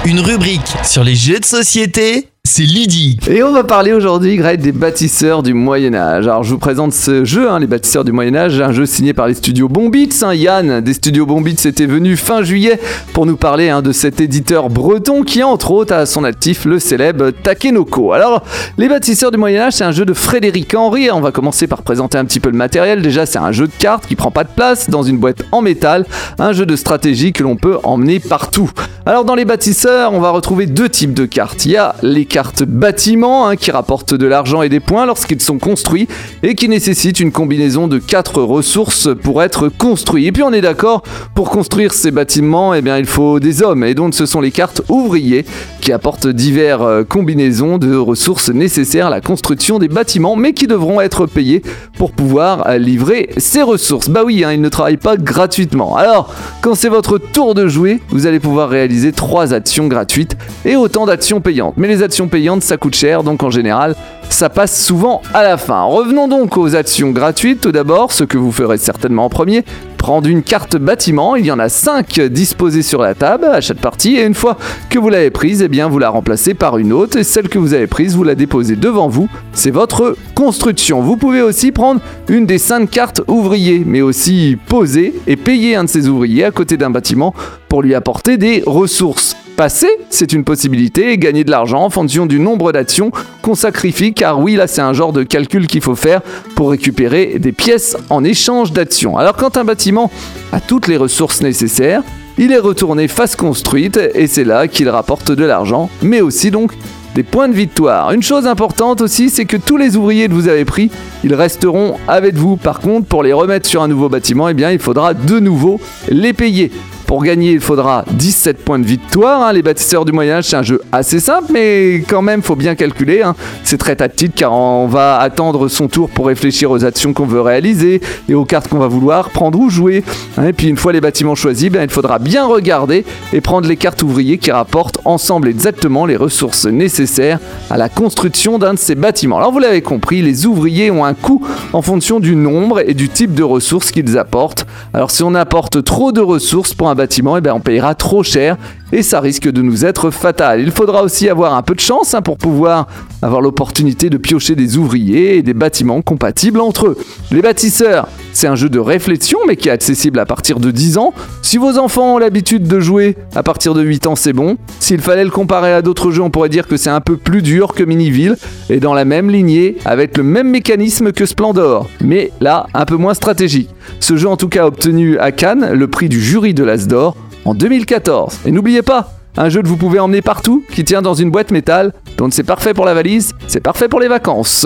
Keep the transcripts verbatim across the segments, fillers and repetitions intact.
Une rubrique sur les jeux de société, c'est ludique. Et on va parler aujourd'hui, Greg, des bâtisseurs du Moyen-Âge. Alors je vous présente ce jeu, hein, les bâtisseurs du Moyen-Âge, un jeu signé par les studios Bombits. Hein. Yann des studios Bombits était venu fin juillet pour nous parler hein, de cet éditeur breton qui, entre autres, a à son actif le célèbre Takenoko. Alors, les bâtisseurs du Moyen-Âge, c'est un jeu de Frédéric Henry. On va commencer par présenter un petit peu le matériel. Déjà, c'est un jeu de cartes qui prend pas de place dans une boîte en métal, un jeu de stratégie que l'on peut emmener partout. Alors, dans les bâtisseurs, on va retrouver deux types de cartes. Il y a les cartes bâtiments hein, qui rapportent de l'argent et des points lorsqu'ils sont construits et qui nécessitent une combinaison de quatre ressources pour être construits. Et puis on est d'accord, pour construire ces bâtiments, eh bien, il faut des hommes. Et donc ce sont les cartes ouvriers qui apportent diverses combinaisons de ressources nécessaires à la construction des bâtiments, mais qui devront être payés pour pouvoir livrer ces ressources. Bah oui, hein, ils ne travaillent pas gratuitement. Alors, quand c'est votre tour de jouer, vous allez pouvoir réaliser trois actions gratuites et autant d'actions payantes. Mais les actions payantes, ça coûte cher, donc en général, ça passe souvent à la fin. Revenons donc aux actions gratuites. Tout d'abord, ce que vous ferez certainement en premier, prendre une carte bâtiment. Il y en a cinq disposées sur la table à chaque partie, et une fois que vous l'avez prise, eh bien, vous la remplacez par une autre, et celle que vous avez prise, vous la déposez devant vous. C'est votre construction. Vous pouvez aussi prendre une des cinq cartes ouvriers, mais aussi poser et payer un de ces ouvriers à côté d'un bâtiment pour lui apporter des ressources. Passer, c'est une possibilité, et gagner de l'argent en fonction du nombre d'actions qu'on sacrifie, car oui, là c'est un genre de calcul qu'il faut faire pour récupérer des pièces en échange d'actions. Alors quand un bâtiment a toutes les ressources nécessaires, il est retourné face construite, et c'est là qu'il rapporte de l'argent, mais aussi donc des points de victoire. Une chose importante aussi, c'est que tous les ouvriers que vous avez pris, ils resteront avec vous. Par contre, pour les remettre sur un nouveau bâtiment, eh bien, il faudra de nouveau les payer. Pour gagner, il faudra dix-sept points de victoire. Hein. Les bâtisseurs du Moyen-Âge, c'est un jeu assez simple, mais quand même, il faut bien calculer. Hein. C'est très tactique, car on va attendre son tour pour réfléchir aux actions qu'on veut réaliser et aux cartes qu'on va vouloir prendre ou jouer. Hein. Et puis, une fois les bâtiments choisis, ben, il faudra bien regarder et prendre les cartes ouvriers qui rapportent ensemble exactement les ressources nécessaires à la construction d'un de ces bâtiments. Alors, vous l'avez compris, les ouvriers ont un coût en fonction du nombre et du type de ressources qu'ils apportent. Alors, si on apporte trop de ressources pour un bâtiment, eh bien, on payera trop cher et ça risque de nous être fatal. Il faudra aussi avoir un peu de chance hein, pour pouvoir avoir l'opportunité de piocher des ouvriers et des bâtiments compatibles entre eux. Les bâtisseurs, c'est un jeu de réflexion mais qui est accessible à partir de dix ans. Si vos enfants ont l'habitude de jouer à partir de huit ans, c'est bon. S'il fallait le comparer à d'autres jeux, on pourrait dire que c'est un peu plus dur que Miniville et dans la même lignée avec le même mécanisme que Splendor, mais là un peu moins stratégique. Ce jeu en tout cas a obtenu à Cannes le prix du jury de l'As d'Or en deux mille quatorze. Et n'oubliez pas, un jeu que vous pouvez emmener partout, qui tient dans une boîte métal, donc c'est parfait pour la valise, c'est parfait pour les vacances.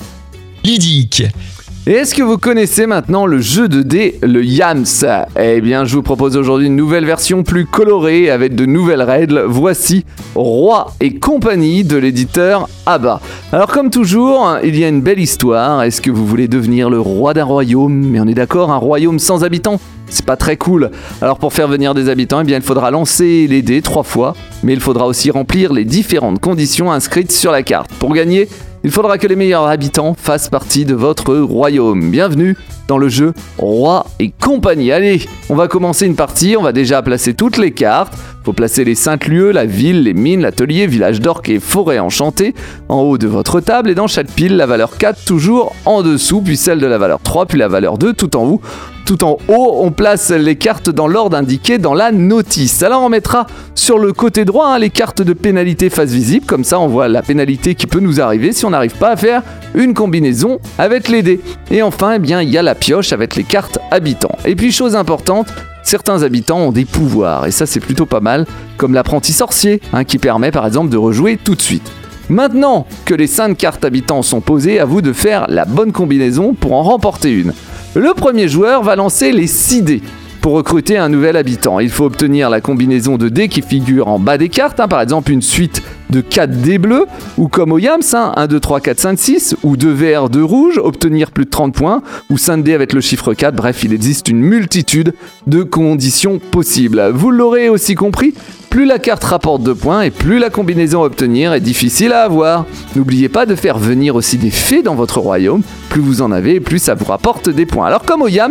Ludique. Et est-ce que vous connaissez maintenant le jeu de dés, le Yams? Eh bien, je vous propose aujourd'hui une nouvelle version plus colorée avec de nouvelles règles. Voici Roi et compagnie de l'éditeur Abba. Alors comme toujours, il y a une belle histoire. Est-ce que vous voulez devenir le roi d'un royaume? Mais on est d'accord, un royaume sans habitants? C'est pas très cool. Alors pour faire venir des habitants, eh bien, il faudra lancer les dés trois fois, mais il faudra aussi remplir les différentes conditions inscrites sur la carte. Pour gagner, il faudra que les meilleurs habitants fassent partie de votre royaume. Bienvenue dans le jeu Roi et compagnie. Allez, on va commencer une partie, on va déjà placer toutes les cartes. Faut placer les cinq lieux, la ville, les mines, l'atelier, village d'orques et forêt enchantée en haut de votre table, et dans chaque pile, la valeur quatre toujours en dessous, puis celle de la valeur trois, puis la valeur deux tout en haut. Tout en haut, on place les cartes dans l'ordre indiqué dans la notice. Alors on mettra sur le côté droit hein, les cartes de pénalité face visible, comme ça on voit la pénalité qui peut nous arriver si on n'arrive pas à faire une combinaison avec les dés. Et enfin, eh bien, il y a la pioche avec les cartes habitants. Et puis chose importante, certains habitants ont des pouvoirs, et ça c'est plutôt pas mal, comme l'apprenti sorcier, hein, qui permet par exemple de rejouer tout de suite. Maintenant que les cinq cartes habitants sont posées, à vous de faire la bonne combinaison pour en remporter une. Le premier joueur va lancer les six dés. Pour recruter un nouvel habitant, il faut obtenir la combinaison de dés qui figure en bas des cartes, hein, par exemple une suite de quatre dés bleus, ou comme au Yams, hein, un, deux, trois, quatre, cinq, six, ou deux verts, deux rouges, obtenir plus de trente points, ou cinq dés avec le chiffre quatre, bref, il existe une multitude de conditions possibles. Vous l'aurez aussi compris, plus la carte rapporte de points et plus la combinaison à obtenir est difficile à avoir. N'oubliez pas de faire venir aussi des fées dans votre royaume, plus vous en avez, plus ça vous rapporte des points. Alors comme au Yams,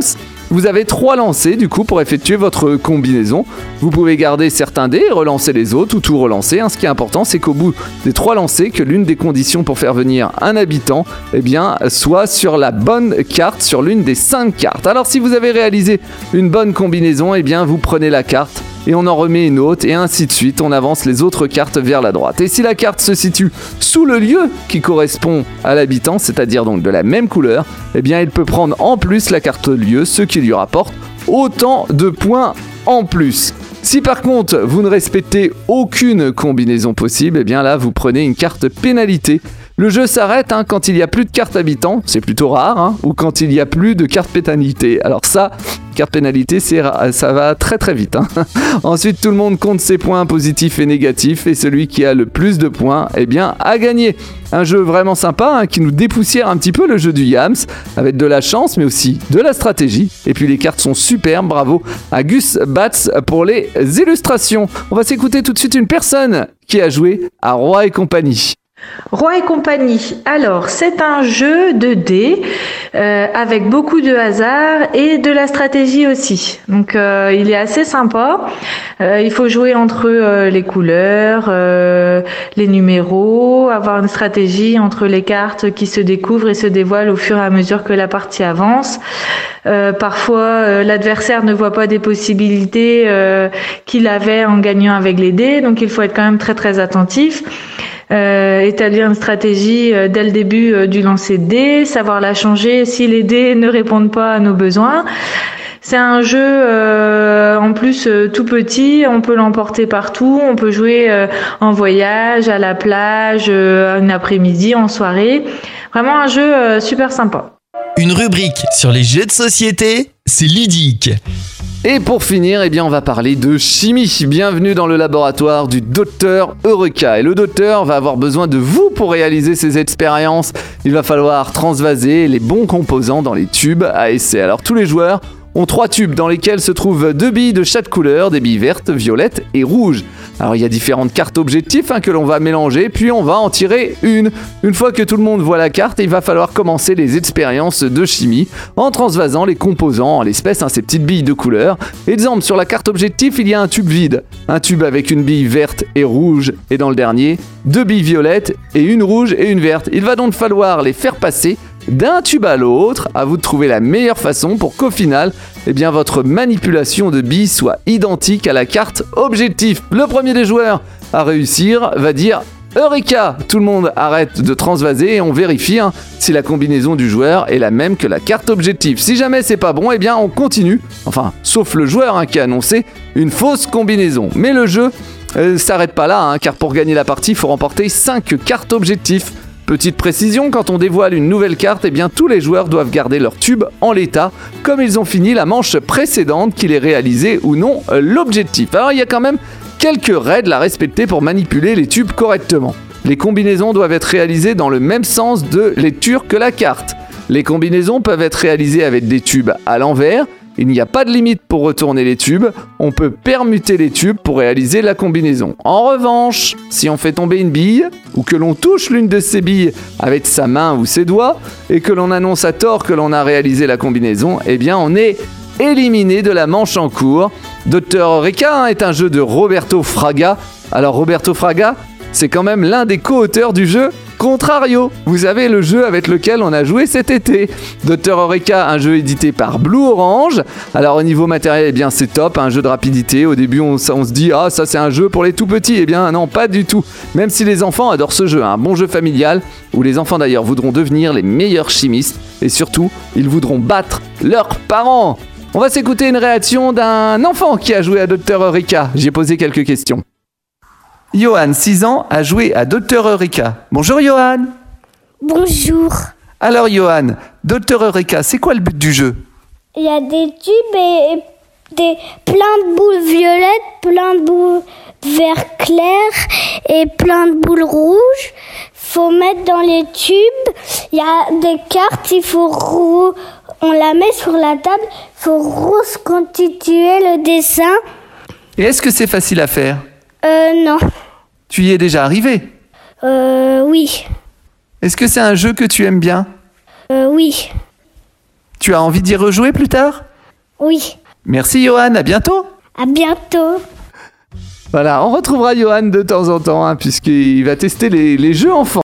Vous avez trois lancers du coup pour effectuer votre combinaison. Vous pouvez garder certains dés, relancer les autres ou tout relancer. Hein. Ce qui est important, c'est qu'au bout des trois lancers, que l'une des conditions pour faire venir un habitant, eh bien, soit sur la bonne carte, sur l'une des cinq cartes. Alors si vous avez réalisé une bonne combinaison, eh bien vous prenez la carte et on en remet une autre et ainsi de suite. On avance les autres cartes vers la droite. Et si la carte se situe sous le lieu qui correspond à l'habitant, c'est-à-dire donc de la même couleur, eh bien il peut prendre en plus la carte lieu, ce qui lui rapporte autant de points en plus. Si par contre vous ne respectez aucune combinaison possible, eh bien là vous prenez une carte pénalité. Le jeu s'arrête hein, quand il n'y a plus de cartes habitants, c'est plutôt rare, hein, ou quand il n'y a plus de cartes pénalité. Alors ça, carte pénalité, c'est, ça va très très vite. Hein. Ensuite, tout le monde compte ses points positifs et négatifs, et celui qui a le plus de points, eh bien, a gagné. Un jeu vraiment sympa hein, qui nous dépoussière un petit peu le jeu du Yams, avec de la chance, mais aussi de la stratégie. Et puis les cartes sont superbes, bravo à Gus Batz pour les illustrations. On va s'écouter tout de suite une personne qui a joué à Roi et compagnie. Roi et compagnie. Alors, c'est un jeu de dés euh, avec beaucoup de hasard et de la stratégie aussi. Donc, euh, il est assez sympa. Euh, il faut jouer entre euh, les couleurs, euh, les numéros, avoir une stratégie entre les cartes qui se découvrent et se dévoilent au fur et à mesure que la partie avance. Euh, parfois, euh, l'adversaire ne voit pas des possibilités euh, qu'il avait en gagnant avec les dés. Donc, il faut être quand même très très attentif. Euh, établir une stratégie euh, dès le début euh, du lancer de dés, savoir la changer si les dés ne répondent pas à nos besoins. C'est un jeu euh, en plus euh, tout petit, on peut l'emporter partout, on peut jouer euh, en voyage, à la plage, euh, un après-midi, en soirée. Vraiment un jeu euh, super sympa. Une rubrique sur les jeux de société, c'est ludique. Et pour finir, eh bien, on va parler de chimie. Bienvenue dans le laboratoire du docteur Eureka. Et le docteur va avoir besoin de vous pour réaliser ses expériences. Il va falloir transvaser les bons composants dans les tubes à essai. Alors tous les joueurs ont trois tubes dans lesquels se trouvent deux billes de chaque couleur, des billes vertes, violettes et rouges. Alors il y a différentes cartes objectifs hein, que l'on va mélanger, puis on va en tirer une. Une fois que tout le monde voit la carte, il va falloir commencer les expériences de chimie en transvasant les composants, en l'espèce hein, ces petites billes de couleur. Exemple, sur la carte objectif, il y a un tube vide, un tube avec une bille verte et rouge, et dans le dernier, deux billes violettes et une rouge et une verte. Il va donc falloir les faire passer d'un tube à l'autre, à vous de trouver la meilleure façon pour qu'au final, eh bien, votre manipulation de billes soit identique à la carte objectif. Le premier des joueurs à réussir va dire Eureka! Tout le monde arrête de transvaser et on vérifie hein, si la combinaison du joueur est la même que la carte objectif. Si jamais c'est pas bon, eh bien on continue. Enfin, sauf le joueur hein, qui a annoncé une fausse combinaison. Mais le jeu ne euh, s'arrête pas là, hein, car pour gagner la partie, il faut remporter cinq cartes objectifs. Petite précision, quand on dévoile une nouvelle carte, eh bien tous les joueurs doivent garder leur tube en l'état, comme ils ont fini la manche précédente, qu'il ait réalisé ou non l'objectif. Alors il y a quand même quelques règles à respecter pour manipuler les tubes correctement. Les combinaisons doivent être réalisées dans le même sens de lecture que la carte. Les combinaisons peuvent être réalisées avec des tubes à l'envers. Il n'y a pas de limite pour retourner les tubes, on peut permuter les tubes pour réaliser la combinaison. En revanche, si on fait tomber une bille, ou que l'on touche l'une de ces billes avec sa main ou ses doigts, et que l'on annonce à tort que l'on a réalisé la combinaison, eh bien on est éliminé de la manche en cours. docteur Eureka hein, est un jeu de Roberto Fraga. Alors Roberto Fraga, c'est quand même l'un des co-auteurs du jeu Contrario. Vous avez le jeu avec lequel on a joué cet été. docteur Eureka, un jeu édité par Blue Orange. Alors au niveau matériel, eh bien c'est top, un jeu de rapidité. Au début, on, on se dit ah ça c'est un jeu pour les tout petits. Eh bien non, pas du tout. Même si les enfants adorent ce jeu, un bon jeu familial où les enfants d'ailleurs voudront devenir les meilleurs chimistes et surtout ils voudront battre leurs parents. On va s'écouter une réaction d'un enfant qui a joué à docteur Eureka. J'ai posé quelques questions. Johan, six ans, a joué à docteur Eureka. Bonjour Johan. Bonjour. Alors Johan, docteur Eureka, c'est quoi le but du jeu? Il y a des tubes et, et des, plein de boules violettes, plein de boules vert clair et plein de boules rouges. Faut mettre dans les tubes. Il y a des cartes, il faut rou- on la met sur la table. Il faut reconstituer le dessin. Et est-ce que c'est facile à faire? Euh, non. Tu y es déjà arrivé? Euh, oui. Est-ce que c'est un jeu que tu aimes bien? Euh, oui. Tu as envie d'y rejouer plus tard? Oui. Merci Johan, à bientôt. À bientôt. Voilà, on retrouvera Johan de temps en temps, hein, puisqu'il va tester les, les jeux enfants.